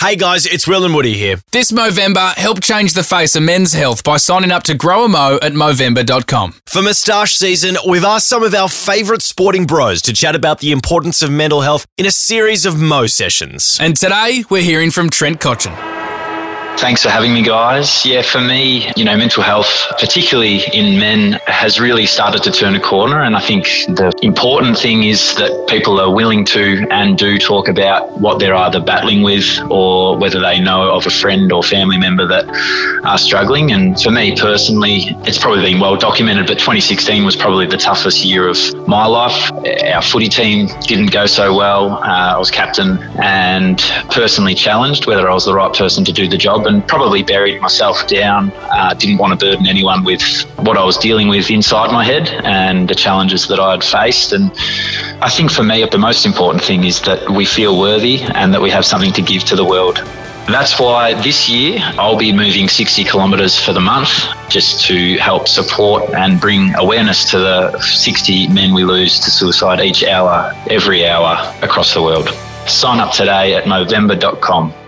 Hey guys, it's Will and Woody here. This Movember, help change the face of men's health by signing up to Grow a Mo at Movember.com. For moustache season, we've asked some of our favourite sporting bros to chat about the importance of mental health in a series of Mo sessions. And today, we're hearing from Trent Cotchin. Thanks for having me, guys. Yeah, for me, mental health, particularly in men, has really started to turn a corner. And I think the important thing is that people are willing to and do talk about what they're either battling with or whether they know of a friend or family member that are struggling. And for me personally, it's probably been well documented, but 2016 was probably the toughest year of my life. Our footy team didn't go so well. I was captain and personally challenged whether I was the right person to do the job, and probably buried myself down. Didn't want to burden anyone with what I was dealing with inside my head and the challenges that I had faced. And I think for me, the most important thing is that we feel worthy and that we have something to give to the world. That's why this year I'll be moving 60 kilometres for the month just to help support and bring awareness to the 60 men we lose to suicide each hour, every hour across the world. Sign up today at Movember.com.